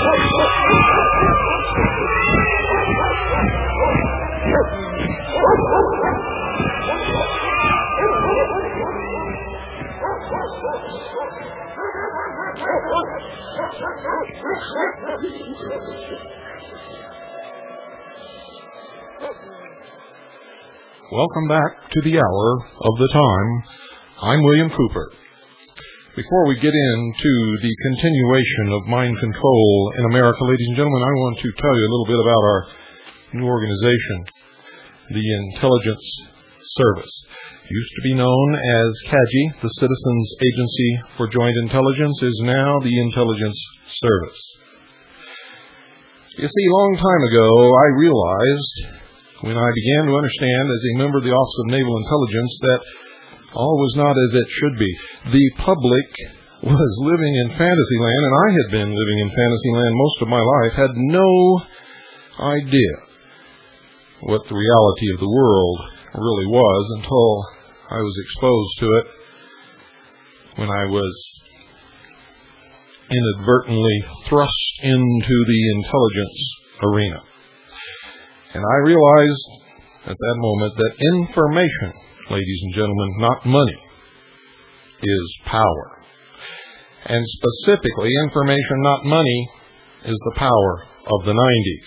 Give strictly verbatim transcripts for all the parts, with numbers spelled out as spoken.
Welcome back to the Hour of the Time. I'm William Cooper. Before we get into the continuation of mind control in America, ladies and gentlemen, I want to tell you a little bit about our new organization, the Intelligence Service. It used to be known as C A G I, the Citizens Agency for Joint Intelligence, is now the Intelligence Service. You see, a long time ago, I realized, when I began to understand as a member of the Office of Naval Intelligence, that all was not as it should be. The public was living in fantasy land, and I had been living in fantasy land most of my life, had no idea what the reality of the world really was until I was exposed to it when I was inadvertently thrust into the intelligence arena. And I realized at that moment that information, ladies and gentlemen, not money, is power. And specifically, information, not money, is the power of the nineties.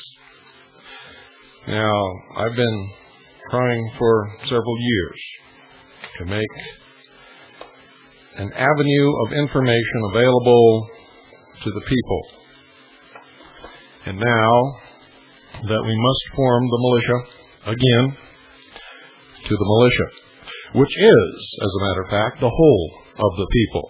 Now, I've been trying for several years to make an avenue of information available to the people. And now that we must form the militia again, to the militia, which is, as a matter of fact, the whole of the people.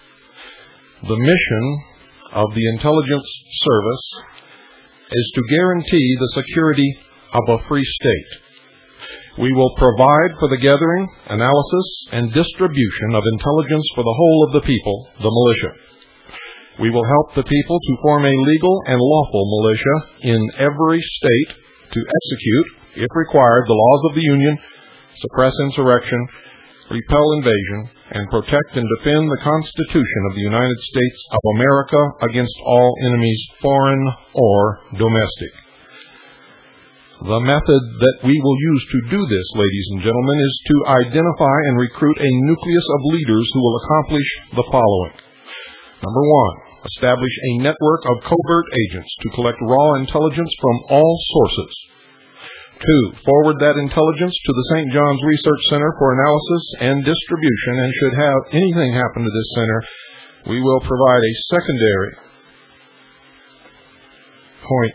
The mission of the Intelligence Service is to guarantee the security of a free state. We will provide for the gathering, analysis, and distribution of intelligence for the whole of the people, the militia. We will help the people to form a legal and lawful militia in every state to execute, if required, the laws of the Union, suppress insurrection, repel invasion, and protect and defend the Constitution of the United States of America against all enemies, foreign or domestic. The method that we will use to do this, ladies and gentlemen, is to identify and recruit a nucleus of leaders who will accomplish the following. Number one, establish a network of covert agents to collect raw intelligence from all sources. Two, forward that intelligence to the Saint John's Research Center for analysis and distribution, and should have anything happen to this center, we will provide a secondary point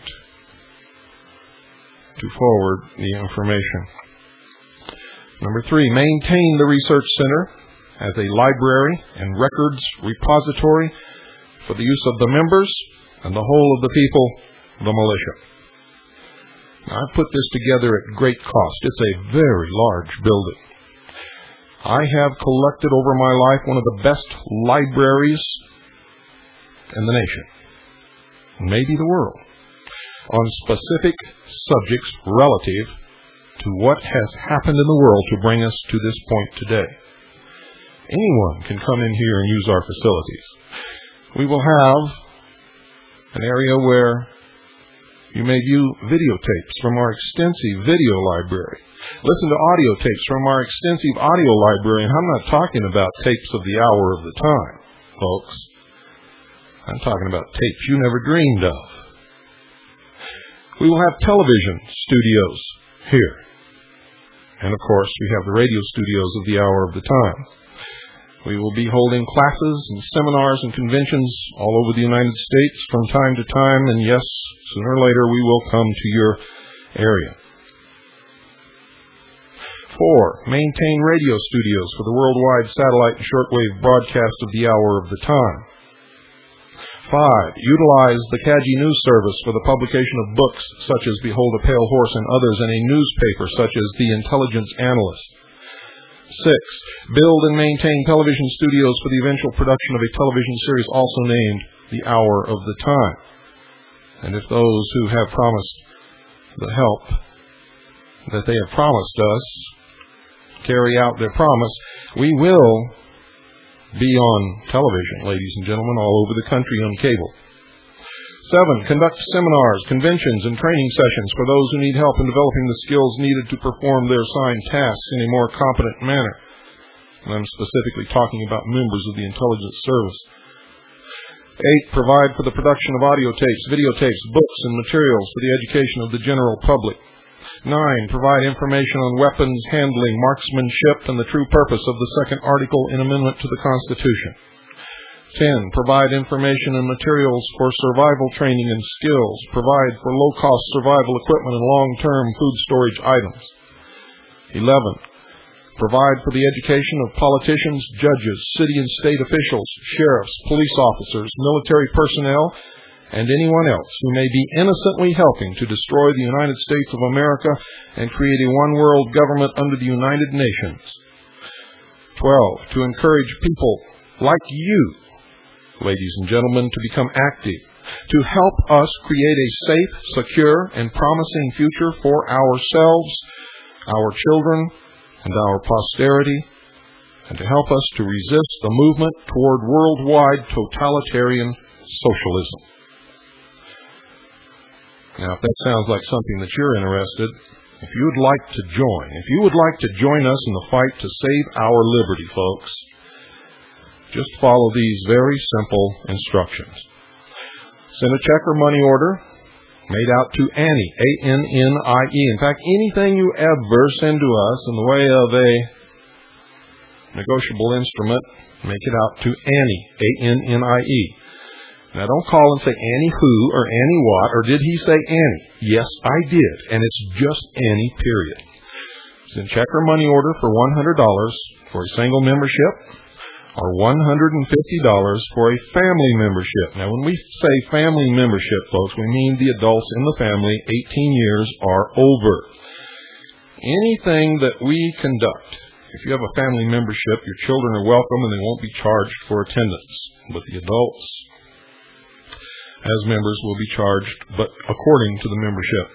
to forward the information. Number three, maintain the Research Center as a library and records repository for the use of the members and the whole of the people, the militia. Now, I put this together at great cost. It's a very large building. I have collected over my life one of the best libraries in the nation, maybe the world, on specific subjects relative to what has happened in the world to bring us to this point today. Anyone can come in here and use our facilities. We will have an area where you may view videotapes from our extensive video library. Listen to audio tapes from our extensive audio library. And I'm not talking about tapes of the hour of the time, folks. I'm talking about tapes you never dreamed of. We will have television studios here. And, of course, we have the radio studios of the hour of the time. We will be holding classes and seminars and conventions all over the United States from time to time, and yes, sooner or later we will come to your area. Four, maintain radio studios for the worldwide satellite and shortwave broadcast of the hour of the time. Five, utilize the C A G I News Service for the publication of books such as Behold a Pale Horse and others, and a newspaper such as The Intelligence Analyst. Six, build and maintain television studios for the eventual production of a television series also named The Hour of the Time. And if those who have promised the help that they have promised us carry out their promise, we will be on television, ladies and gentlemen, all over the country on cable. Seven, conduct seminars, conventions, and training sessions for those who need help in developing the skills needed to perform their assigned tasks in a more competent manner. And I'm specifically talking about members of the intelligence service. Eight, provide for the production of audio tapes, videotapes, books, and materials for the education of the general public. Nine, provide information on weapons handling, marksmanship, and the true purpose of the second article in amendment to the Constitution. Ten, provide information and materials for survival training and skills. Provide for low-cost survival equipment and long-term food storage items. Eleven, provide for the education of politicians, judges, city and state officials, sheriffs, police officers, military personnel, and anyone else who may be innocently helping to destroy the United States of America and create a one-world government under the United Nations. Twelve, to encourage people like you, ladies and gentlemen, to become active, to help us create a safe, secure, and promising future for ourselves, our children, and our posterity, and to help us to resist the movement toward worldwide totalitarian socialism. Now, if that sounds like something that you're interested, if you would like to join, if you would like to join us in the fight to save our liberty, folks, just follow these very simple instructions. Send a check or money order made out to Annie, A N N I E. In fact, anything you ever send to us in the way of a negotiable instrument, make it out to Annie, A N N I E. Now, don't call and say Annie who or Annie what, or did he say Annie? Yes, I did, and it's just Annie, period. Send check or money order for one hundred dollars for a single membership, or one hundred fifty dollars for a family membership. Now, when we say family membership, folks, we mean the adults in the family eighteen years or over. Anything that we conduct, if you have a family membership, your children are welcome and they won't be charged for attendance. But the adults, as members, will be charged, but according to the membership.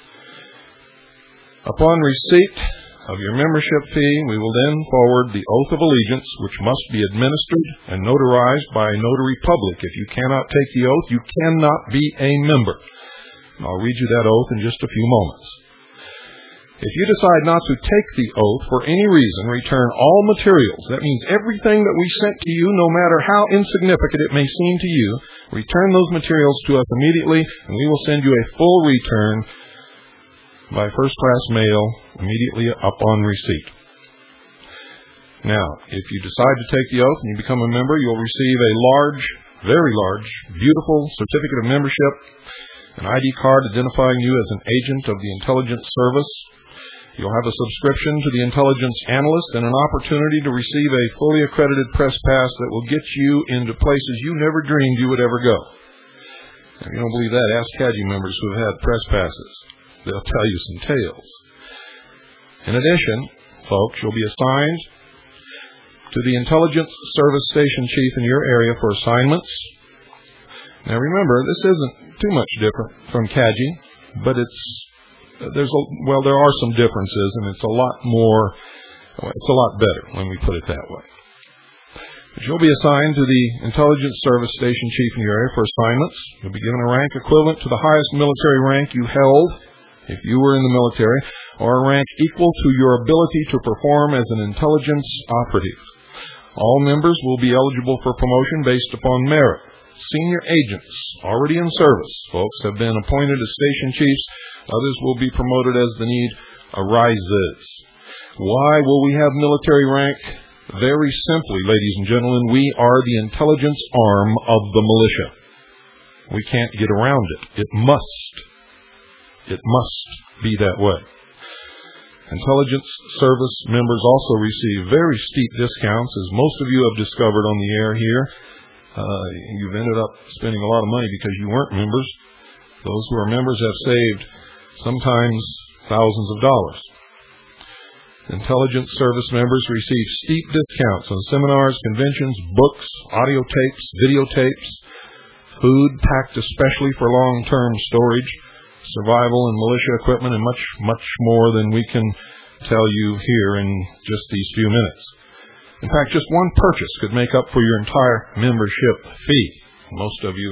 Upon receipt of your membership fee, we will then forward the oath of allegiance, which must be administered and notarized by a notary public. If you cannot take the oath, you cannot be a member. I'll read you that oath in just a few moments. If you decide not to take the oath for any reason, return all materials. That means everything that we sent to you, no matter how insignificant it may seem to you, return those materials to us immediately, and we will send you a full return by first-class mail immediately upon receipt. Now, if you decide to take the oath and you become a member, you'll receive a large, very large, beautiful certificate of membership, an I D card identifying you as an agent of the intelligence service. You'll have a subscription to the intelligence analyst and an opportunity to receive a fully accredited press pass that will get you into places you never dreamed you would ever go. If you don't believe that, ask C A D U members who have had press passes. They'll tell you some tales. In addition, folks, you'll be assigned to the intelligence service station chief in your area for assignments. Now remember, this isn't too much different from C A D U, but it's there's a, well, there are some differences, and it's a lot more, it's a lot better when we put it that way. But you'll be assigned to the intelligence service station chief in your area for assignments. You'll be given a rank equivalent to the highest military rank you held if you were in the military, or a rank equal to your ability to perform as an intelligence operative. All members will be eligible for promotion based upon merit. Senior agents already in service, folks, have been appointed as station chiefs. Others will be promoted as the need arises. Why will we have military rank? Very simply, ladies and gentlemen, we are the intelligence arm of the militia. We can't get around it. It must. It must be that way. Intelligence service members also receive very steep discounts, as most of you have discovered on the air here. Uh, you've ended up spending a lot of money because you weren't members. Those who are members have saved sometimes thousands of dollars. Intelligence service members receive steep discounts on seminars, conventions, books, audio tapes, videotapes, food packed especially for long-term storage, survival and militia equipment, and much, much more than we can tell you here in just these few minutes. In fact, just one purchase could make up for your entire membership fee. Most of you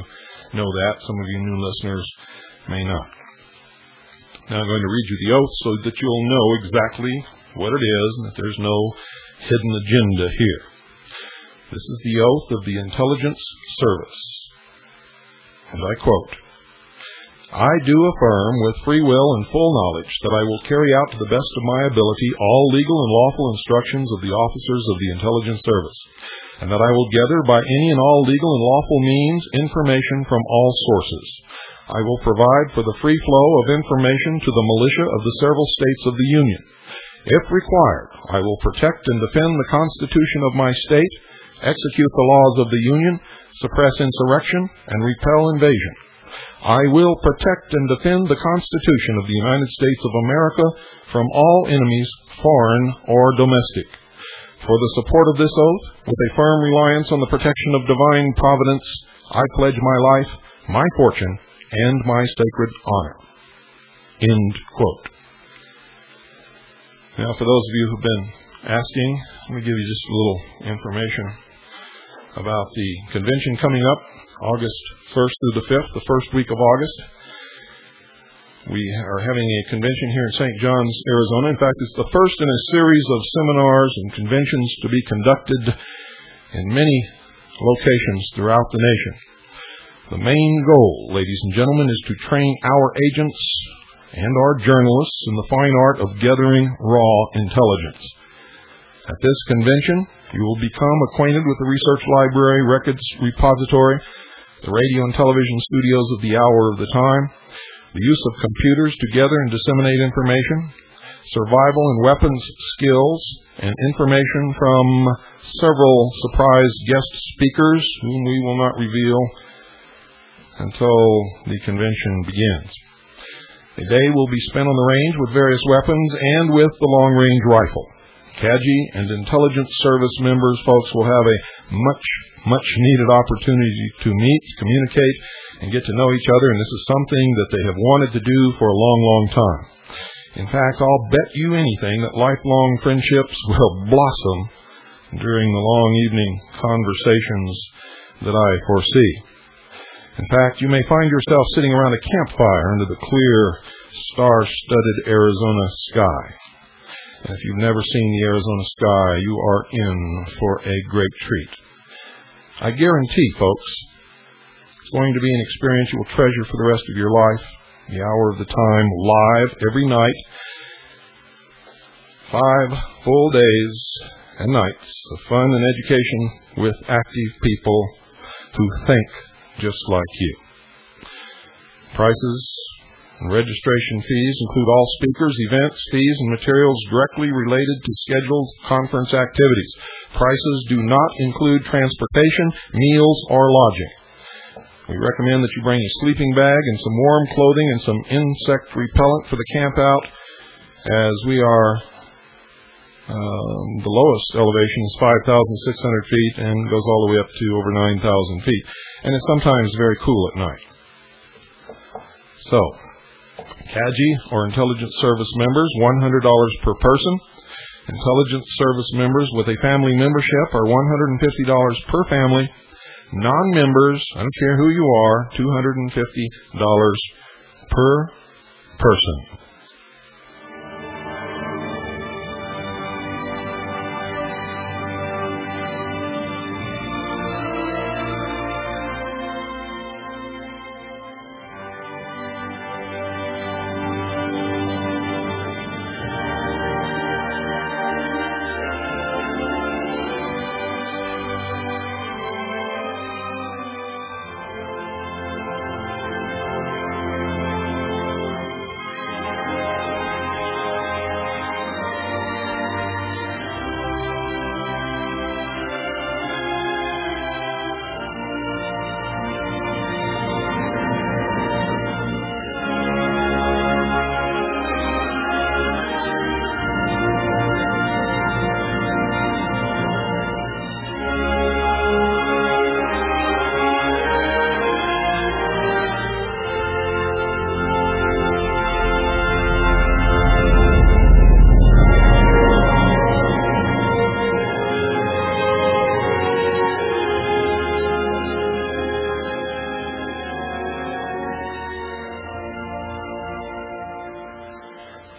know that. Some of you new listeners may not. Now I'm going to read you the oath so that you'll know exactly what it is and that there's no hidden agenda here. This is the oath of the Intelligence Service. And I quote, I do affirm with free will and full knowledge that I will carry out to the best of my ability all legal and lawful instructions of the officers of the Intelligence Service, and that I will gather by any and all legal and lawful means information from all sources. I will provide for the free flow of information to the militia of the several states of the Union. If required, I will protect and defend the Constitution of my state, execute the laws of the Union, suppress insurrection, and repel invasion. I will protect and defend the Constitution of the United States of America from all enemies, foreign or domestic. For the support of this oath, with a firm reliance on the protection of divine providence, I pledge my life, my fortune, and my sacred honor. End quote. Now, for those of you who've been asking, let me give you just a little information about the convention coming up, August first through the fifth, the first week of August. We are having a convention here in Saint John's, Arizona. In fact, it's the first in a series of seminars and conventions to be conducted in many locations throughout the nation. The main goal, ladies and gentlemen, is to train our agents and our journalists in the fine art of gathering raw intelligence. At this convention, you will become acquainted with the research library, records repository, the radio and television studios of the hour of the time, the use of computers to gather and disseminate information, survival and weapons skills, and information from several surprise guest speakers whom we will not reveal until the convention begins. A day will be spent on the range with various weapons and with the long-range rifle. C A G I and Intelligence Service members, folks, will have a much, much needed opportunity to meet, communicate, and get to know each other, and this is something that they have wanted to do for a long, long time. In fact, I'll bet you anything that lifelong friendships will blossom during the long evening conversations that I foresee. In fact, you may find yourself sitting around a campfire under the clear, star-studded Arizona sky. And if you've never seen the Arizona sky, you are in for a great treat. I guarantee, folks, it's going to be an experience you will treasure for the rest of your life. The hour of the time, live every night. Five full days and nights of fun and education with active people who think just like you. Prices and registration fees include all speakers, events, fees, and materials directly related to scheduled conference activities. Prices do not include transportation, meals, or lodging. We recommend that you bring a sleeping bag and some warm clothing and some insect repellent for the camp out, as we are, um, the lowest elevation is five thousand six hundred feet and goes all the way up to over nine thousand feet. And it's sometimes very cool at night. So, C A G I or Intelligence Service members, one hundred dollars per person. Intelligence Service members with a family membership are one hundred fifty dollars per family. Non-members, I don't care who you are, two hundred fifty dollars per person.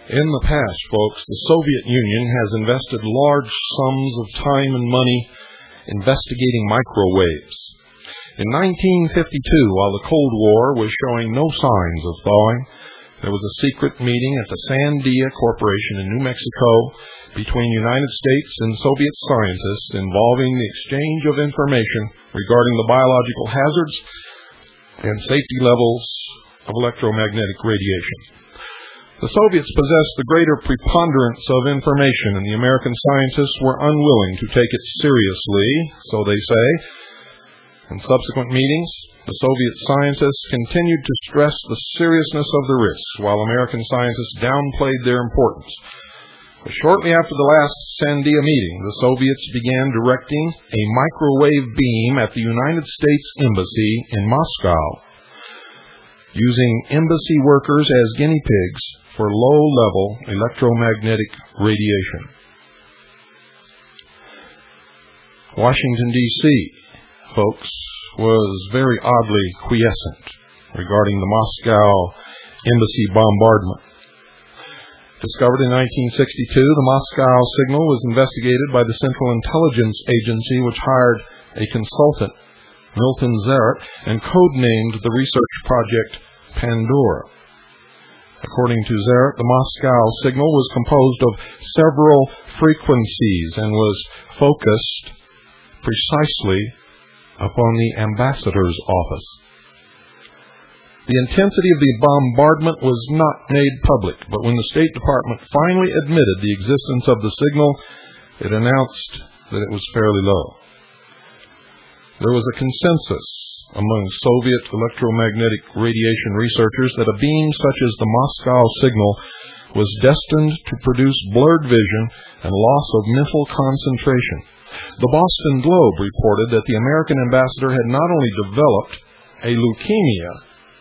In the past, folks, the Soviet Union has invested large sums of time and money investigating microwaves. In nineteen fifty-two, while the Cold War was showing no signs of thawing, there was a secret meeting at the Sandia Corporation in New Mexico between United States and Soviet scientists involving the exchange of information regarding the biological hazards and safety levels of electromagnetic radiation. The Soviets possessed the greater preponderance of information, and the American scientists were unwilling to take it seriously, so they say. In subsequent meetings, the Soviet scientists continued to stress the seriousness of the risks, while American scientists downplayed their importance. But shortly after the last Sandia meeting, the Soviets began directing a microwave beam at the United States Embassy in Moscow, using embassy workers as guinea pigs for low-level electromagnetic radiation. Washington, D C, folks, was very oddly quiescent regarding the Moscow embassy bombardment. Discovered in nineteen sixty-two, the Moscow signal was investigated by the Central Intelligence Agency, which hired a consultant, Milton Zarrett, and codenamed the research project Pandora. According to Zarrett, the Moscow signal was composed of several frequencies and was focused precisely upon the ambassador's office. The intensity of the bombardment was not made public, but when the State Department finally admitted the existence of the signal, it announced that it was fairly low. There was a consensus among Soviet electromagnetic radiation researchers that a beam such as the Moscow signal was destined to produce blurred vision and loss of mental concentration. The Boston Globe reported that the American ambassador had not only developed a leukemia,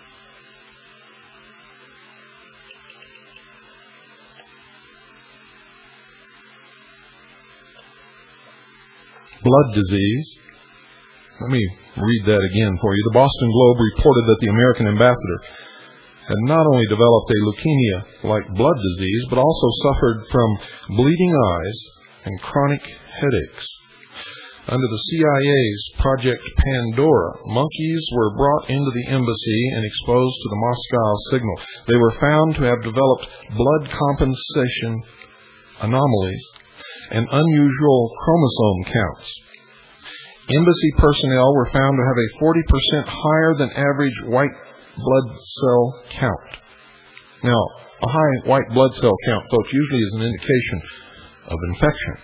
blood disease. Let me read that again for you. The Boston Globe reported that the American ambassador had not only developed a leukemia-like blood disease, but also suffered from bleeding eyes and chronic headaches. Under the C I A's Project Pandora, monkeys were brought into the embassy and exposed to the Moscow signal. They were found to have developed blood compensation anomalies and unusual chromosome counts. Embassy personnel were found to have a forty percent higher than average white blood cell count. Now, a high white blood cell count, folks, usually is an indication of infection.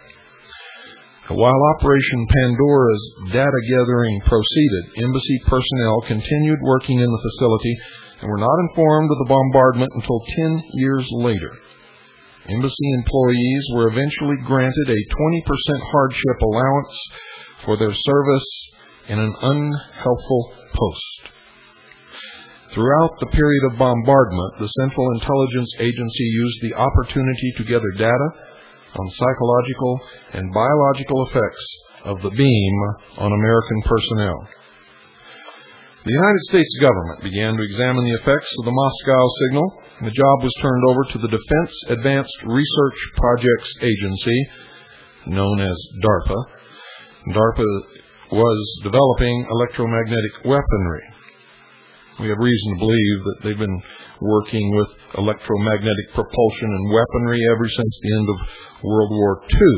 While Operation Pandora's data gathering proceeded, embassy personnel continued working in the facility and were not informed of the bombardment until ten years later. Embassy employees were eventually granted a twenty percent hardship allowance for their service in an unhelpful post. Throughout the period of bombardment, the Central Intelligence Agency used the opportunity to gather data on psychological and biological effects of the beam on American personnel. The United States government began to examine the effects of the Moscow signal, and the job was turned over to the Defense Advanced Research Projects Agency, known as DARPA. DARPA was developing electromagnetic weaponry. We have reason to believe that they've been working with electromagnetic propulsion and weaponry ever since the end of World War Two.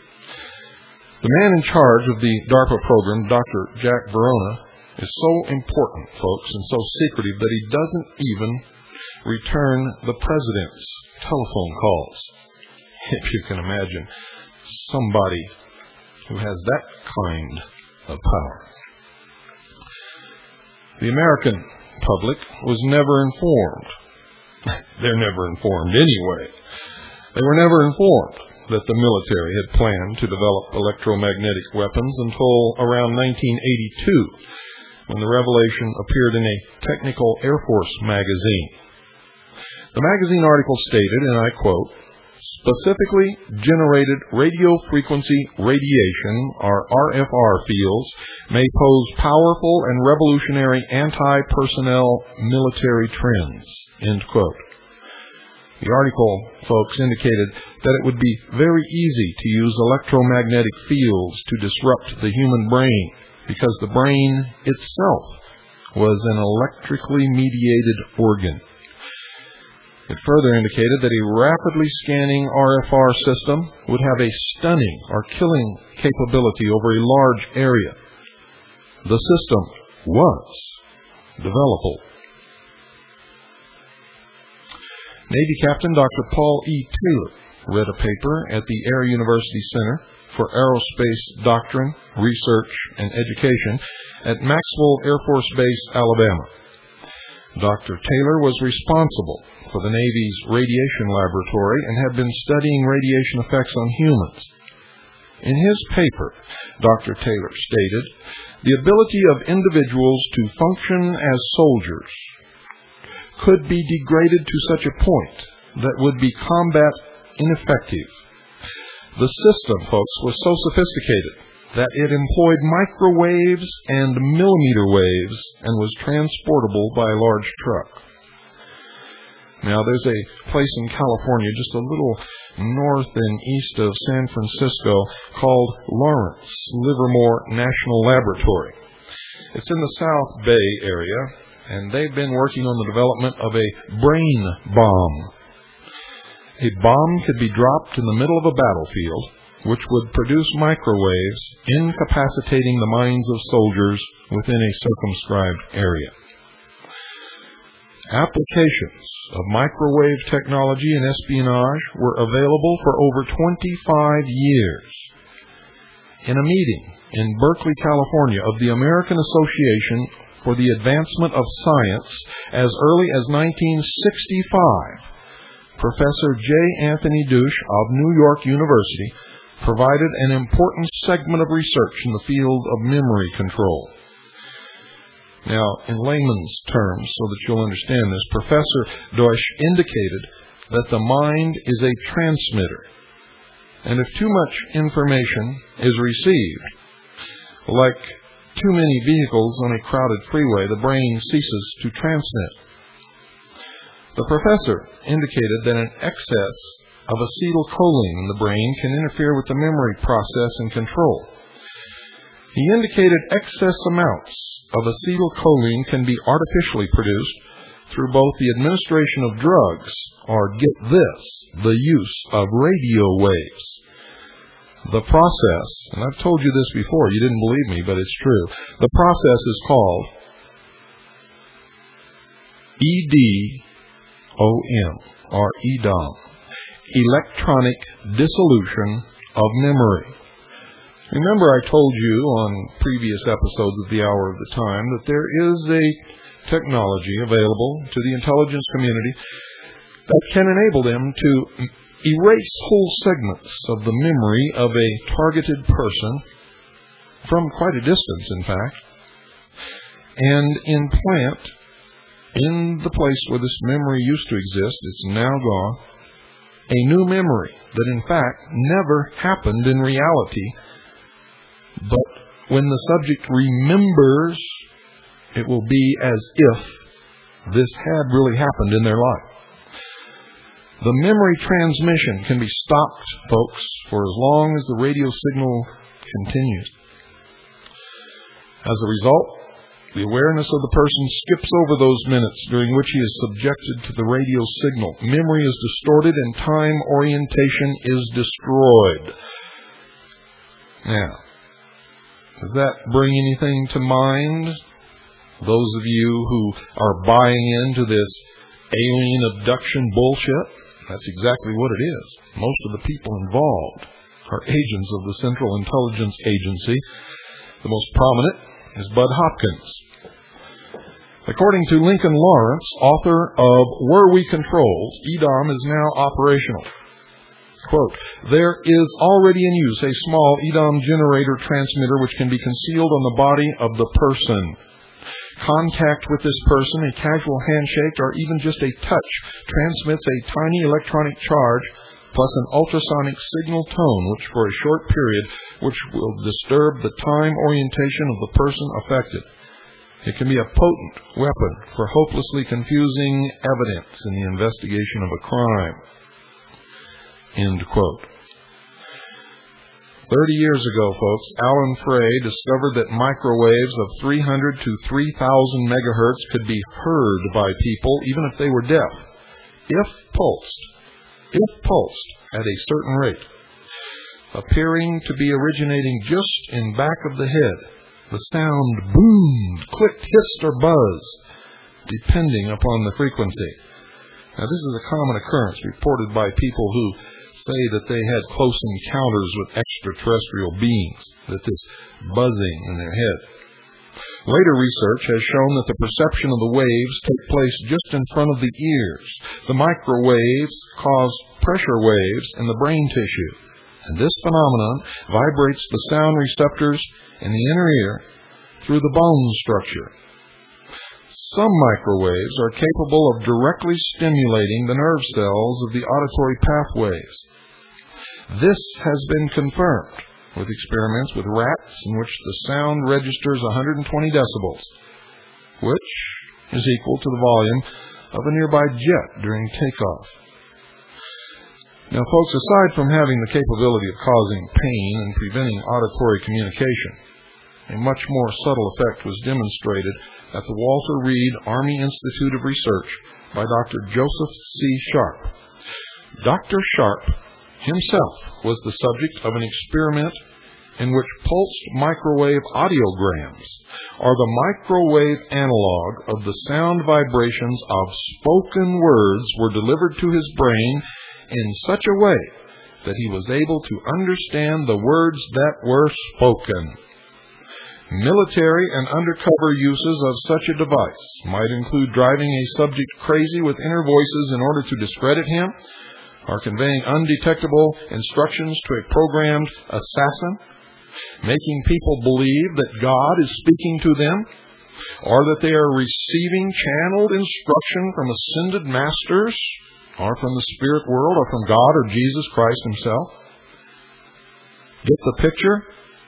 The man in charge of the DARPA program, Doctor Jack Verona, is so important, folks, and so secretive that he doesn't even return the president's telephone calls. If you can imagine somebody who has that kind of power. The American public was never informed. They're never informed anyway. They were never informed that the military had planned to develop electromagnetic weapons until around nineteen eighty-two, when the revelation appeared in a Technical Air Force magazine. The magazine article stated, and I quote, "Specifically generated radio frequency radiation, or R F R fields, may pose powerful and revolutionary anti-personnel military trends." End quote. The article, folks, indicated that it would be very easy to use electromagnetic fields to disrupt the human brain because the brain itself was an electrically mediated organ. It further indicated that a rapidly scanning R F R system would have a stunning or killing capability over a large area. The system was developable. Navy Captain Doctor Paul E. Taylor read a paper at the Air University Center for Aerospace Doctrine, Research, and Education at Maxwell Air Force Base, Alabama. Doctor Taylor was responsible for the Navy's radiation laboratory and had been studying radiation effects on humans. In his paper, Doctor Taylor stated, the ability of individuals to function as soldiers could be degraded to such a point that would be combat ineffective. The system, folks, was so sophisticated that it employed microwaves and millimeter waves and was transportable by a large truck. Now, there's a place in California just a little north and east of San Francisco called Lawrence Livermore National Laboratory. It's in the South Bay area, and they've been working on the development of a brain bomb. A bomb could be dropped in the middle of a battlefield, which would produce microwaves, incapacitating the minds of soldiers within a circumscribed area. Applications of microwave technology in espionage were available for over twenty-five years. In a meeting in Berkeley, California, of the American Association for the Advancement of Science as early as nineteen sixty-five, Professor J. Anthony Douche of New York University provided an important segment of research in the field of memory control. Now, in layman's terms, so that you'll understand this, Professor Douche indicated that the mind is a transmitter, and if too much information is received, like too many vehicles on a crowded freeway, the brain ceases to transmit. The professor indicated that an excess of acetylcholine in the brain can interfere with the memory process and control. He indicated excess amounts of acetylcholine can be artificially produced through both the administration of drugs or, get this, the use of radio waves. The process, and I've told you this before, you didn't believe me, but it's true. The process is called E D O M, or E D O M, electronic dissolution of memory. Remember, I told you on previous episodes of the Hour of the Time that there is a technology available to the intelligence community that can enable them to erase whole segments of the memory of a targeted person from quite a distance, in fact, and implant in the place where this memory used to exist, it's now gone, a new memory that in fact never happened in reality, but when the subject remembers, it will be as if this had really happened in their life. The memory transmission can be stopped, folks, for as long as the radio signal continues. As a result, the awareness of the person skips over those minutes during which he is subjected to the radio signal. Memory is distorted and time orientation is destroyed. Now, does that bring anything to mind? Those of you who are buying into this alien abduction bullshit, that's exactly what it is. Most of the people involved are agents of the Central Intelligence Agency. The most prominent is Bud Hopkins. According to Lincoln Lawrence, author of Were We Controlled, E D O M is now operational. Quote, there is already in use a small E D O M generator transmitter which can be concealed on the body of the person. Contact with this person, a casual handshake, or even just a touch transmits a tiny electronic charge plus an ultrasonic signal tone which for a short period which will disturb the time orientation of the person affected. It can be a potent weapon for hopelessly confusing evidence in the investigation of a crime. End quote. Thirty years ago, folks, Alan Frey discovered that microwaves of three hundred to three thousand megahertz could be heard by people even if they were deaf, if pulsed, if pulsed at a certain rate, appearing to be originating just in back of the head. The sound boomed, clicked, hissed, or buzzed, depending upon the frequency. Now, this is a common occurrence reported by people who say that they had close encounters with extraterrestrial beings, that this buzzing in their head. Later research has shown that the perception of the waves take place just in front of the ears. The microwaves cause pressure waves in the brain tissue, and this phenomenon vibrates the sound receptors in the inner ear through the bone structure. Some microwaves are capable of directly stimulating the nerve cells of the auditory pathways. This has been confirmed with experiments with rats in which the sound registers one hundred twenty decibels, which is equal to the volume of a nearby jet during takeoff. Now, folks, aside from having the capability of causing pain and preventing auditory communication, a much more subtle effect was demonstrated at the Walter Reed Army Institute of Research by Doctor Joseph C. Sharp. Doctor Sharp himself was the subject of an experiment in which pulsed microwave audiograms, or the microwave analog of the sound vibrations of spoken words, were delivered to his brain in such a way that he was able to understand the words that were spoken. Military and undercover uses of such a device might include driving a subject crazy with inner voices in order to discredit him, or conveying undetectable instructions to a programmed assassin, making people believe that God is speaking to them, or that they are receiving channeled instruction from ascended masters, or from the spirit world, or from God or Jesus Christ himself. Get the picture?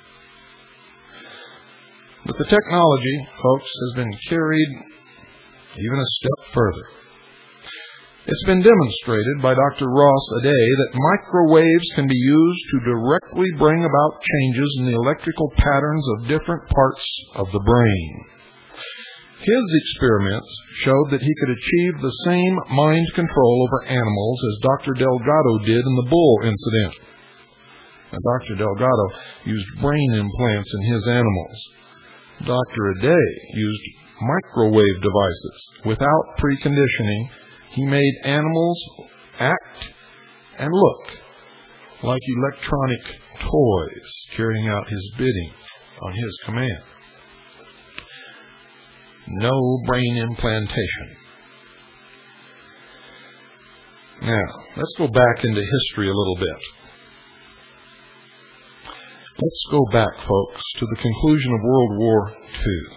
But the technology, folks, has been carried even a step further. It's been demonstrated by Doctor Ross Aday that microwaves can be used to directly bring about changes in the electrical patterns of different parts of the brain. His experiments showed that he could achieve the same mind control over animals as Doctor Delgado did in the bull incident. Now, Doctor Delgado used brain implants in his animals. Doctor Aday used microwave devices. Without preconditioning, he made animals act and look like electronic toys carrying out his bidding on his command. No brain implantation. Now, let's go back into history a little bit. Let's go back, folks, to the conclusion of World War Two.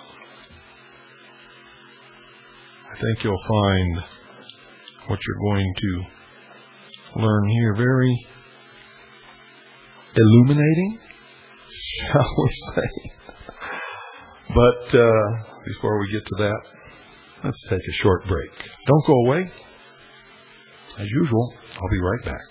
I think you'll find what you're going to learn here very illuminating, shall we say. But uh, before we get to that, let's take a short break. Don't go away. As usual, I'll be right back.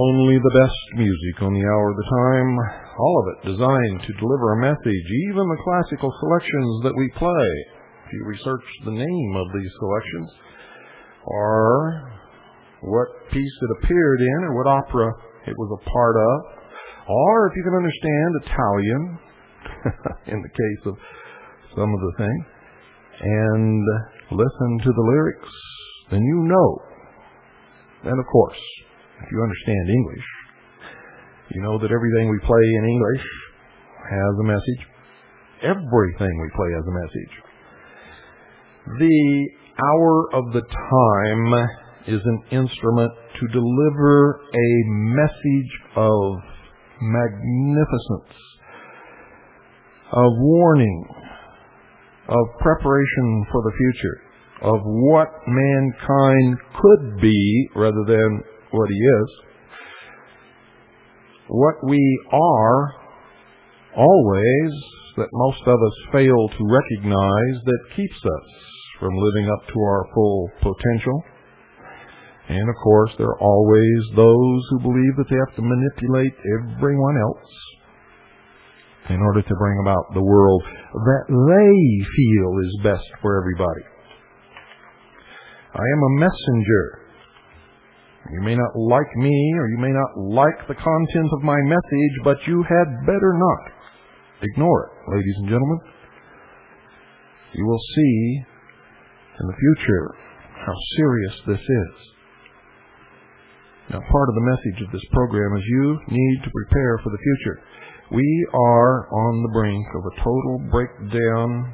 Only the best music on the hour of the time, all of it designed to deliver a message, even the classical selections that we play. If you research the name of these selections, or what piece it appeared in, or what opera it was a part of, or if you can understand Italian, in the case of some of the things, and listen to the lyrics, then you know. And of course, if you understand English, you know that everything we play in English has a message. Everything we play has a message. The hour of the time is an instrument to deliver a message of magnificence, of warning, of preparation for the future, of what mankind could be rather than what he is, what we are always that most of us fail to recognize that keeps us from living up to our full potential. And of course, there are always those who believe that they have to manipulate everyone else in order to bring about the world that they feel is best for everybody. I am a messenger. You may not like me, or you may not like the content of my message, but you had better not ignore it, ladies and gentlemen. You will see in the future how serious this is. Now, part of the message of this program is you need to prepare for the future. We are on the brink of a total breakdown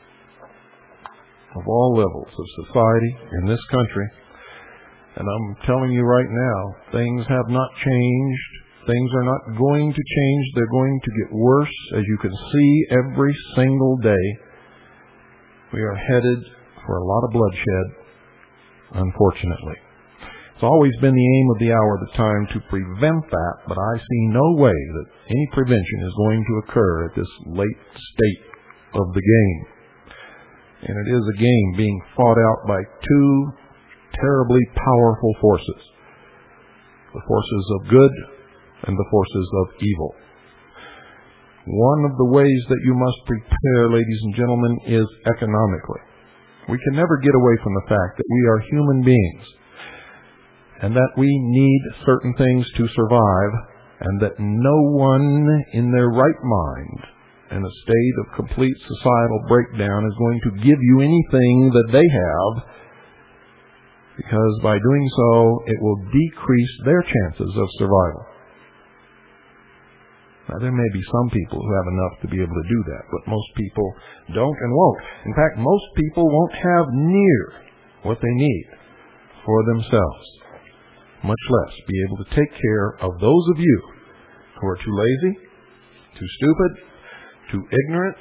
of all levels of society in this country. And I'm telling you right now, things have not changed. Things are not going to change. They're going to get worse, as you can see every single day. We are headed for a lot of bloodshed, unfortunately. It's always been the aim of the hour of the time to prevent that, but I see no way that any prevention is going to occur at this late state of the game. And it is a game being fought out by two terribly powerful forces, the forces of good and the forces of evil. One of the ways that you must prepare, ladies and gentlemen, is economically. We can never get away from the fact that we are human beings and that we need certain things to survive, and that no one in their right mind in a state of complete societal breakdown is going to give you anything that they have, because by doing so, it will decrease their chances of survival. Now, there may be some people who have enough to be able to do that, but most people don't and won't. In fact, most people won't have near what they need for themselves, much less be able to take care of those of you who are too lazy, too stupid, too ignorant,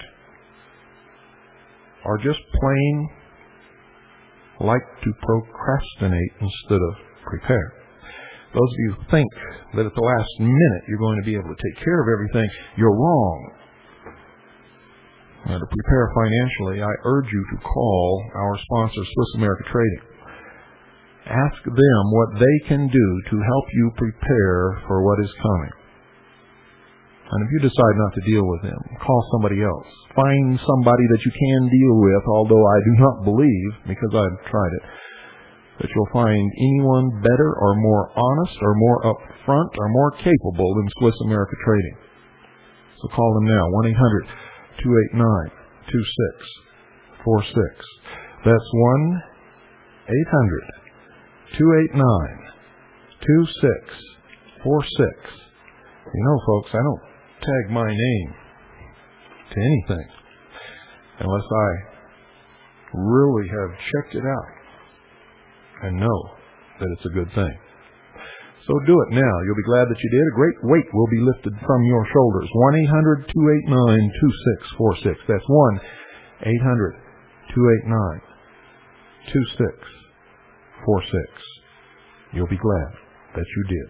or just plain like to procrastinate instead of prepare. Those of you who think that at the last minute you're going to be able to take care of everything, you're wrong. Now, to prepare financially, I urge you to call our sponsor, Swiss America Trading. Ask them what they can do to help you prepare for what is coming. And if you decide not to deal with them, call somebody else. Find somebody that you can deal with, although I do not believe, because I've tried it, that you'll find anyone better or more honest or more upfront or more capable than Swiss America Trading. So call them now, one eight hundred, two eight nine, two six four six. That's one eight hundred, two eight nine, two six four six. You know, folks, I don't tag my name to anything unless I really have checked it out and know that it's a good thing. So do it now. You'll be glad that you did. A great weight will be lifted from your shoulders. one eight hundred, two eight nine, two six four six. That's one eight hundred, two eight nine, two six four six. You'll be glad that you did.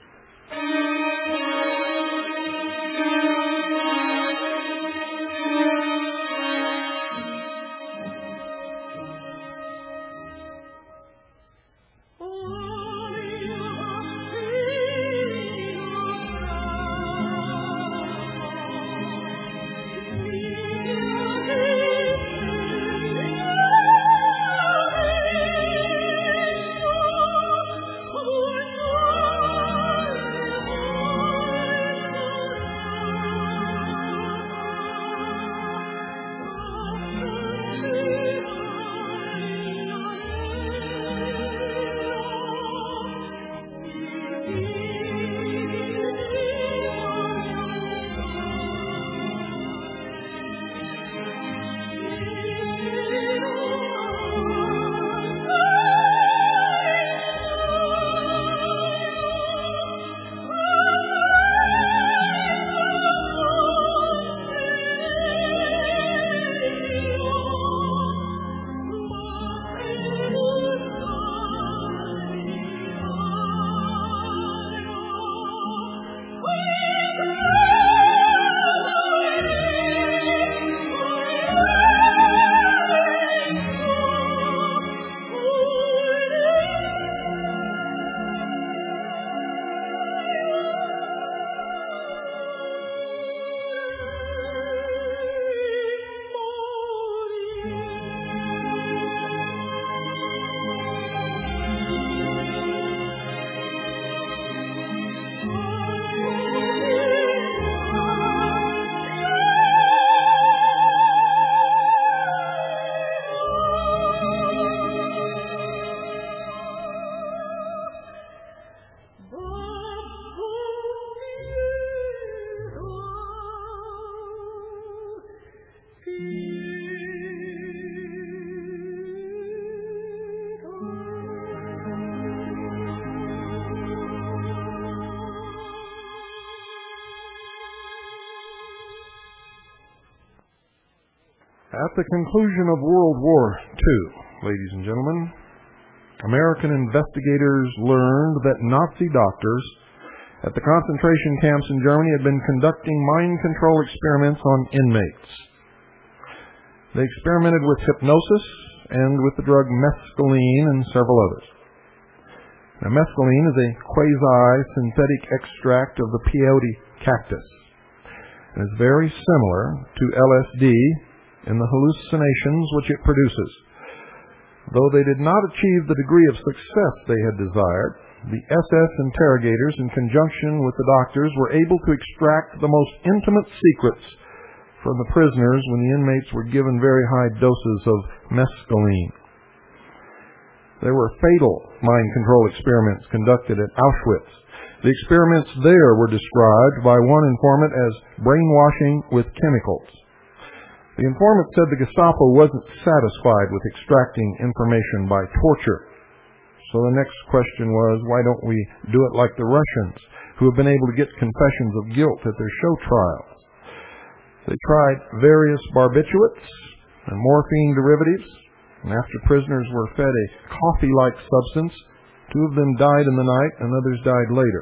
At the conclusion of World War Two, ladies and gentlemen, American investigators learned that Nazi doctors at the concentration camps in Germany had been conducting mind control experiments on inmates. They experimented with hypnosis and with the drug mescaline and several others. Now, mescaline is a quasi-synthetic extract of the peyote cactus and is very similar to L S D in the hallucinations which it produces. Though they did not achieve the degree of success they had desired, the S S interrogators, in conjunction with the doctors, were able to extract the most intimate secrets from the prisoners when the inmates were given very high doses of mescaline. There were fatal mind control experiments conducted at Auschwitz. The experiments there were described by one informant as brainwashing with chemicals. The informant said the Gestapo wasn't satisfied with extracting information by torture. So the next question was, why don't we do it like the Russians, who have been able to get confessions of guilt at their show trials? They tried various barbiturates and morphine derivatives, and after prisoners were fed a coffee-like substance, two of them died in the night and others died later.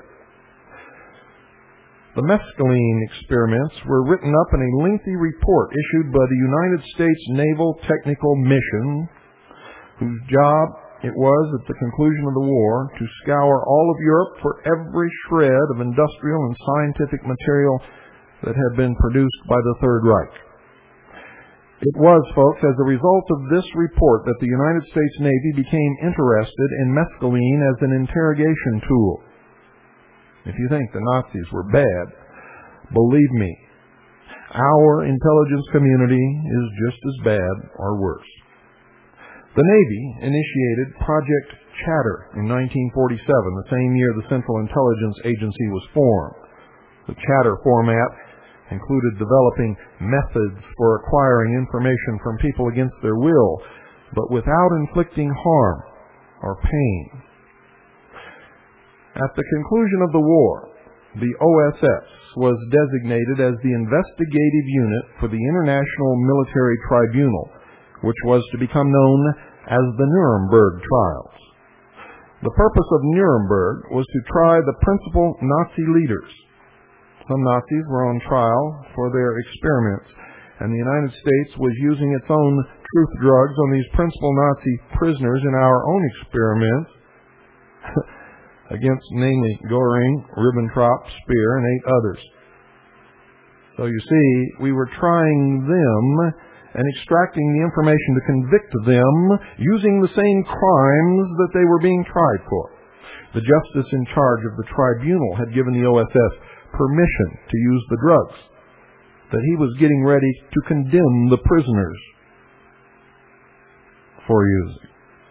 The mescaline experiments were written up in a lengthy report issued by the United States Naval Technical Mission, whose job it was, at the conclusion of the war, to scour all of Europe for every shred of industrial and scientific material that had been produced by the Third Reich. It was, folks, as a result of this report that the United States Navy became interested in mescaline as an interrogation tool. If you think the Nazis were bad, believe me, our intelligence community is just as bad or worse. The Navy initiated Project Chatter in nineteen forty-seven, the same year the Central Intelligence Agency was formed. The Chatter format included developing methods for acquiring information from people against their will, but without inflicting harm or pain. At the conclusion of the war, the O S S was designated as the investigative unit for the International Military Tribunal, which was to become known as the Nuremberg Trials. The purpose of Nuremberg was to try the principal Nazi leaders. Some Nazis were on trial for their experiments, and the United States was using its own truth drugs on these principal Nazi prisoners in our own experiments against, namely, Goering, Ribbentrop, Speer, and eight others. So you see, we were trying them and extracting the information to convict them using the same crimes that they were being tried for. The justice in charge of the tribunal had given the O S S permission to use the drugs that he was getting ready to condemn the prisoners for using.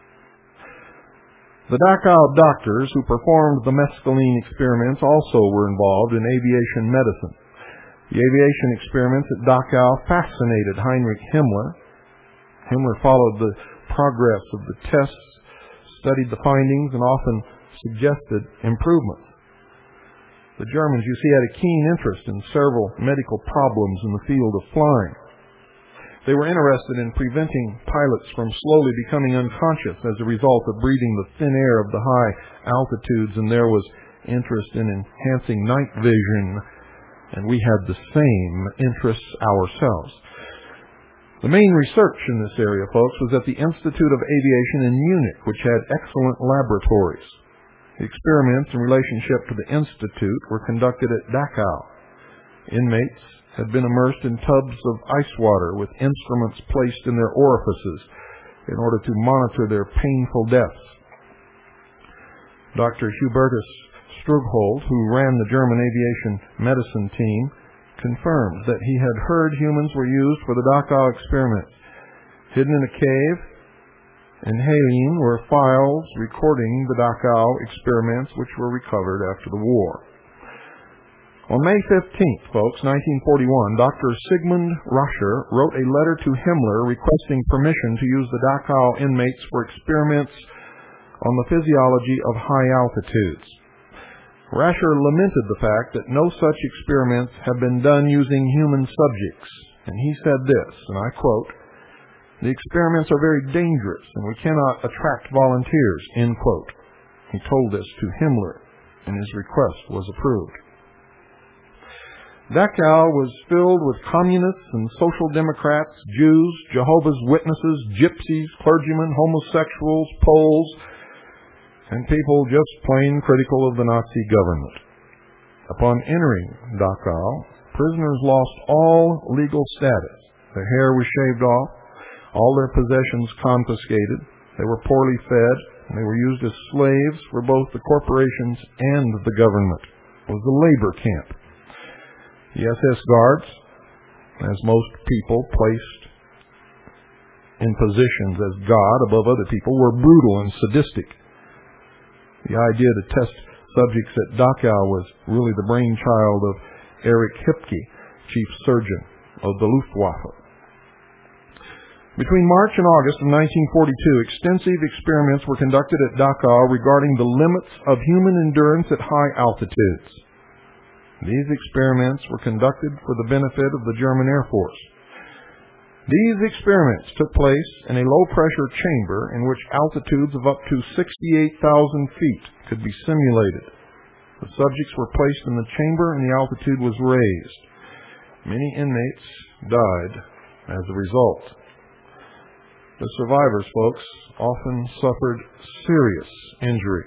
The Dachau doctors who performed the mescaline experiments also were involved in aviation medicine. The aviation experiments at Dachau fascinated Heinrich Himmler. Himmler followed the progress of the tests, studied the findings, and often suggested improvements. The Germans, you see, had a keen interest in several medical problems in the field of flying. They were interested in preventing pilots from slowly becoming unconscious as a result of breathing the thin air of the high altitudes, and there was interest in enhancing night vision, and we had the same interests ourselves. The main research in this area, folks, was at the Institute of Aviation in Munich, which had excellent laboratories. The experiments in relationship to the Institute were conducted at Dachau. Inmates had been immersed in tubs of ice water with instruments placed in their orifices in order to monitor their painful deaths. Doctor Hubertus Strughold, who ran the German aviation medicine team, confirmed that he had heard humans were used for the Dachau experiments. Hidden in a cave in Heilin were files recording the Dachau experiments, which were recovered after the war. On May fifteenth, folks, nineteen forty-one, Doctor Sigmund Rascher wrote a letter to Himmler requesting permission to use the Dachau inmates for experiments on the physiology of high altitudes. Rascher lamented the fact that no such experiments have been done using human subjects, and he said this, and I quote, The experiments are very dangerous, and we cannot attract volunteers, end quote. He told this to Himmler, and his request was approved. Dachau was filled with communists and social democrats, Jews, Jehovah's Witnesses, gypsies, clergymen, homosexuals, Poles, and people just plain critical of the Nazi government. Upon entering Dachau, prisoners lost all legal status. Their hair was shaved off, all their possessions confiscated, they were poorly fed, and they were used as slaves for both the corporations and the government. It was a labor camp. The S S guards, as most people placed in positions as God above other people, were brutal and sadistic. The idea to test subjects at Dachau was really the brainchild of Erich Hipke, chief surgeon of the Luftwaffe. Between March and August of nineteen forty-two, extensive experiments were conducted at Dachau regarding the limits of human endurance at high altitudes. These experiments were conducted for the benefit of the German Air Force. These experiments took place in a low-pressure chamber in which altitudes of up to sixty-eight thousand feet could be simulated. The subjects were placed in the chamber and the altitude was raised. Many inmates died as a result. The survivors, folks, often suffered serious injury.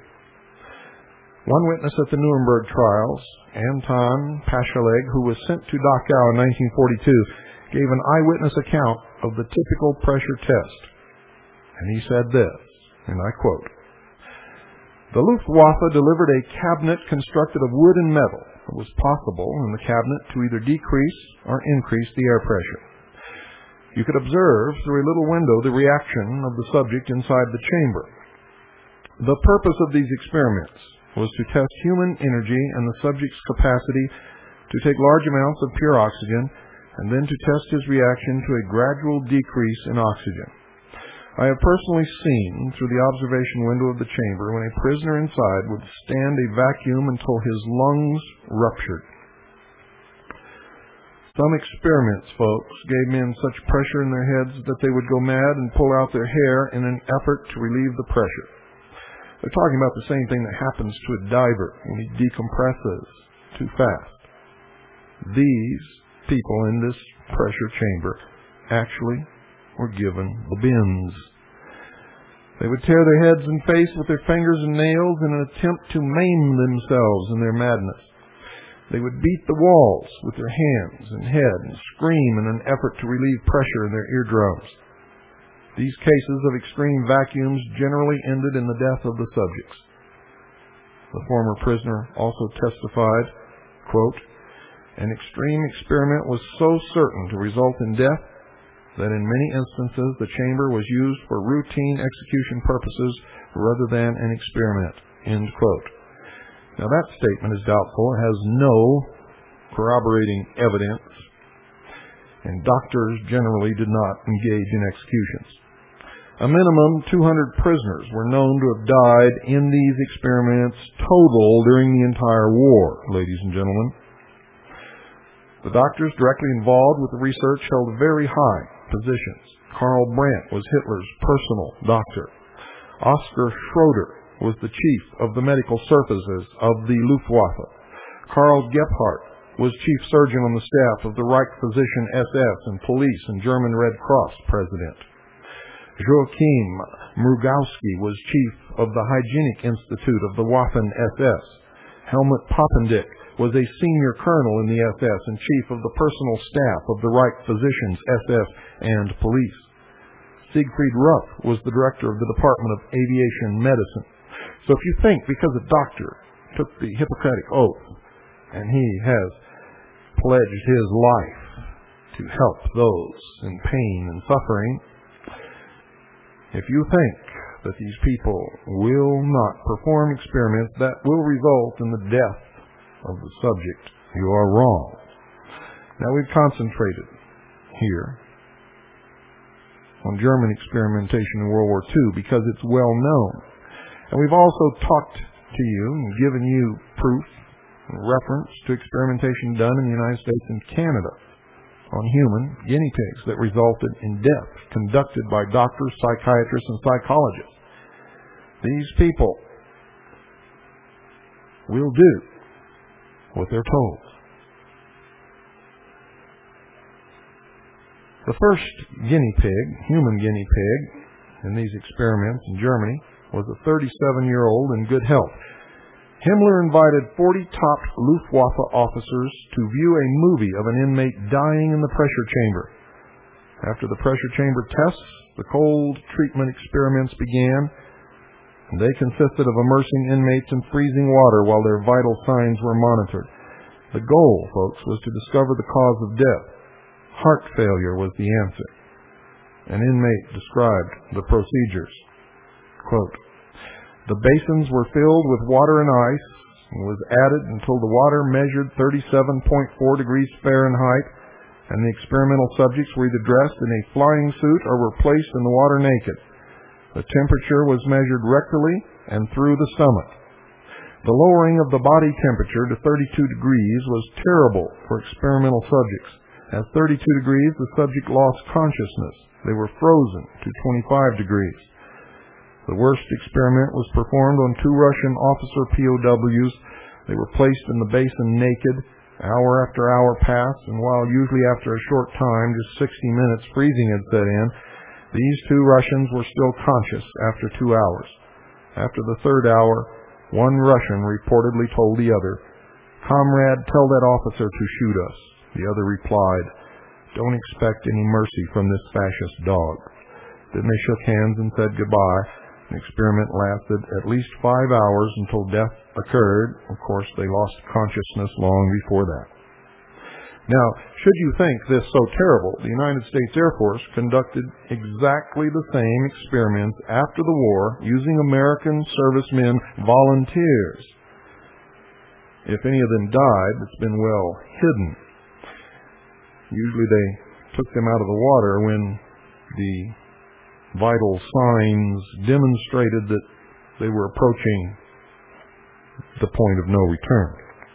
One witness at the Nuremberg trials, Anton Pascheleg, who was sent to Dachau in nineteen forty-two, gave an eyewitness account of the typical pressure test. And he said this, and I quote, "The Luftwaffe delivered a cabinet constructed of wood and metal. It was possible in the cabinet to either decrease or increase the air pressure. You could observe through a little window the reaction of the subject inside the chamber. The purpose of these experiments was to test human energy and the subject's capacity to take large amounts of pure oxygen, and then to test his reaction to a gradual decrease in oxygen. I have personally seen through the observation window of the chamber when a prisoner inside would stand a vacuum until his lungs ruptured. Some experiments, folks, gave men such pressure in their heads that they would go mad and pull out their hair in an effort to relieve the pressure." They're talking about the same thing that happens to a diver when he decompresses too fast. These people in this pressure chamber actually were given the bends. They would tear their heads and face with their fingers and nails in an attempt to maim themselves in their madness. They would beat the walls with their hands and head and scream in an effort to relieve pressure in their eardrums. These cases of extreme vacuums generally ended in the death of the subjects. The former prisoner also testified, quote, "An extreme experiment was so certain to result in death that in many instances the chamber was used for routine execution purposes rather than an experiment," end quote. Now that statement is doubtful. It has no corroborating evidence, and doctors generally did not engage in executions. A minimum two hundred prisoners were known to have died in these experiments total during the entire war, ladies and gentlemen. The doctors directly involved with the research held very high positions. Karl Brandt was Hitler's personal doctor. Oskar Schroeder was the chief of the medical services of the Luftwaffe. Karl Gebhardt was chief surgeon on the staff of the Reich Physician S S and Police and German Red Cross president. Joachim Mrugowski was chief of the Hygienic Institute of the Waffen S S. Helmut Poppendick was a senior colonel in the S S and chief of the personal staff of the Reich Physicians S S and Police. Siegfried Rupp was the director of the Department of Aviation Medicine. So if you think because a doctor took the Hippocratic Oath and he has pledged his life to help those in pain and suffering, if you think that these people will not perform experiments that will result in the death of the subject, you are wrong. Now we've concentrated here on German experimentation in World War Two because it's well known. And we've also talked to you and given you proof and reference to experimentation done in the United States and Canada. on human guinea pigs that resulted in death conducted by doctors, psychiatrists, and psychologists. These people will do what they're told. The first guinea pig, human guinea pig, in these experiments in Germany was a thirty-seven-year-old in good health. Himmler invited forty top Luftwaffe officers to view a movie of an inmate dying in the pressure chamber. After the pressure chamber tests, the cold treatment experiments began, and they consisted of immersing inmates in freezing water while their vital signs were monitored. The goal, folks, was to discover the cause of death. Heart failure was the answer. An inmate described the procedures. Quote, "The basins were filled with water and ice and was added until the water measured thirty-seven point four degrees Fahrenheit, and the experimental subjects were either dressed in a flying suit or were placed in the water naked. The temperature was measured rectally and through the stomach. The lowering of the body temperature to thirty-two degrees was terrible for experimental subjects. At thirty-two degrees, the subject lost consciousness. They were frozen to twenty-five degrees. The worst experiment was performed on two Russian officer P O Ws. They were placed in the basin naked. Hour after hour passed, and while usually after a short time, just sixty minutes, freezing had set in, these two Russians were still conscious after two hours. After the third hour, one Russian reportedly told the other, 'Comrade, tell that officer to shoot us.' The other replied, 'Don't expect any mercy from this fascist dog.' Then they shook hands and said goodbye. The experiment lasted at least five hours until death occurred. Of course, they lost consciousness long before that. Now, should you think this so terrible, the United States Air Force conducted exactly the same experiments after the war using American servicemen volunteers. If any of them died, it's been well hidden. Usually they took them out of the water when the vital signs demonstrated that they were approaching the point of no return.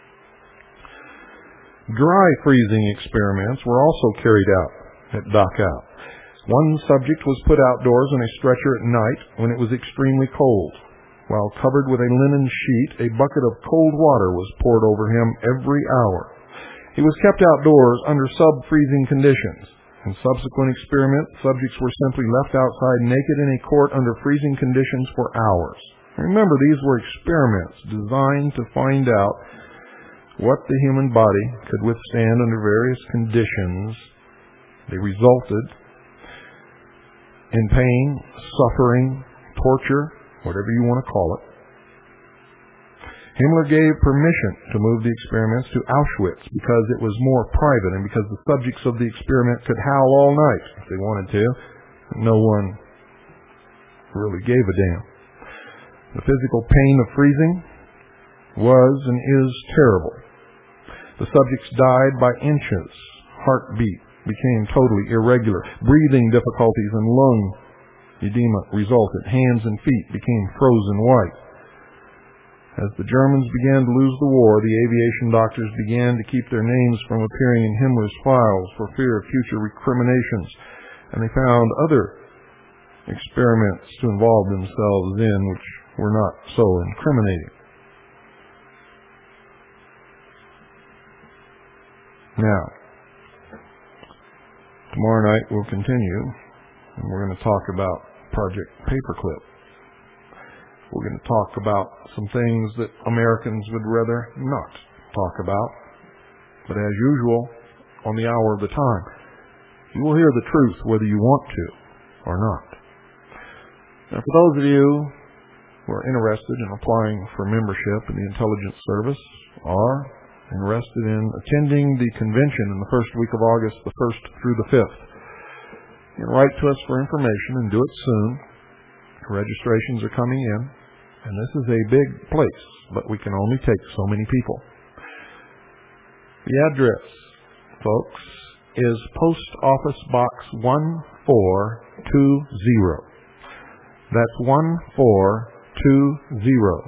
Dry freezing experiments were also carried out at Dachau. One subject was put outdoors on a stretcher at night when it was extremely cold. While covered with a linen sheet, a bucket of cold water was poured over him every hour. He was kept outdoors under sub-freezing conditions. In subsequent experiments, subjects were simply left outside naked in a court under freezing conditions for hours. Remember, these were experiments designed to find out what the human body could withstand under various conditions. They resulted in pain, suffering, torture, whatever you want to call it. Himmler gave permission to move the experiments to Auschwitz because it was more private and because the subjects of the experiment could howl all night if they wanted to. No one really gave a damn. The physical pain of freezing was and is terrible. The subjects died by inches. Heartbeat became totally irregular. Breathing difficulties and lung edema resulted. Hands and feet became frozen white. As the Germans began to lose the war, the aviation doctors began to keep their names from appearing in Himmler's files for fear of future recriminations, and they found other experiments to involve themselves in which were not so incriminating. Now, tomorrow night we'll continue, and we're going to talk about Project Paperclip. We're going to talk about some things that Americans would rather not talk about. But as usual, on the hour of the time, you will hear the truth whether you want to or not. Now, for those of you who are interested in applying for membership in the intelligence service or interested in attending the convention in the first week of August, the first through the fifth, you can write to us for information and do it soon. Registrations are coming in. And this is a big place, but we can only take so many people. The address, folks, is Post Office Box one four two zero. That's one four two zero.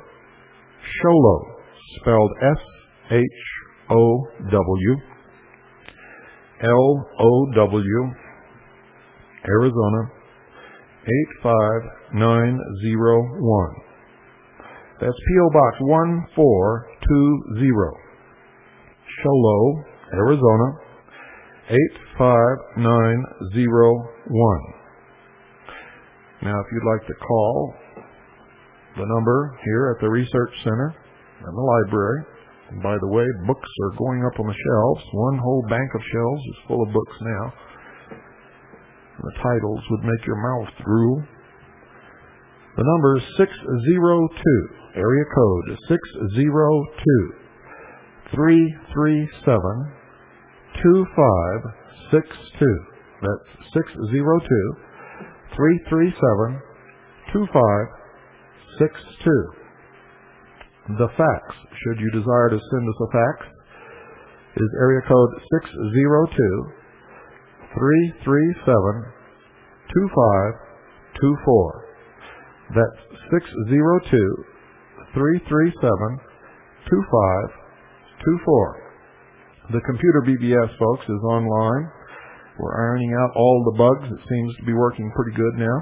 Show Low, spelled S H O W. L O W, Arizona, eight five nine zero one. That's P O Box one four two zero. Show Low, Arizona, eight five nine zero one. Now, if you'd like to call the number here at the Research Center and the library, and by the way, books are going up on the shelves. One whole bank of shelves is full of books now. The titles would make your mouth drool. The number is six oh two, area code six oh two, three three seven, two five six two. That's six oh two, three three seven, two five six two. The fax, should you desire to send us a fax, is area code six oh two, three three seven, two five two four. That's six oh two, three three seven, two five two four. The computer B B S, folks, is online. We're ironing out all the bugs. It seems to be working pretty good now.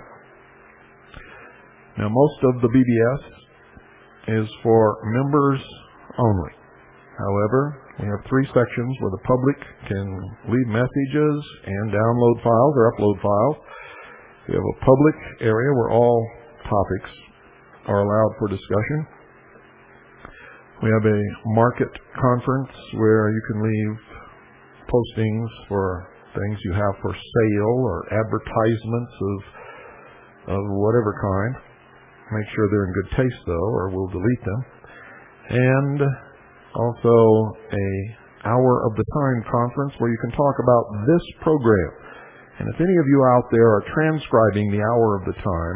Now, most of the B B S is for members only. However, we have three sections where the public can leave messages and download files or upload files. We have a public area where all topics are allowed for discussion. We have a market conference where you can leave postings for things you have for sale or advertisements of of whatever kind. Make sure they're in good taste, though, or we'll delete them. And also a Hour of the Time conference where you can talk about this program. And if any of you out there are transcribing the Hour of the Time,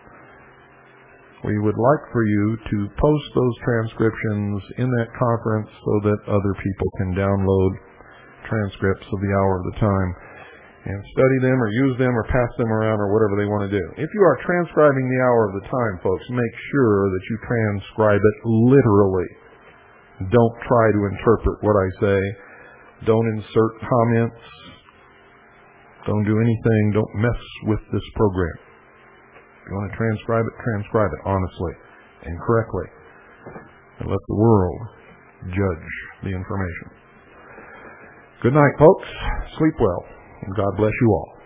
we would like for you to post those transcriptions in that conference so that other people can download transcripts of the Hour of the Time and study them or use them or pass them around or whatever they want to do. If you are transcribing the Hour of the Time, folks, make sure that you transcribe it literally. Don't try to interpret what I say. Don't insert comments. Don't do anything. Don't mess with this program. If you want to transcribe it, transcribe it honestly and correctly. And let the world judge the information. Good night, folks. Sleep well. And God bless you all.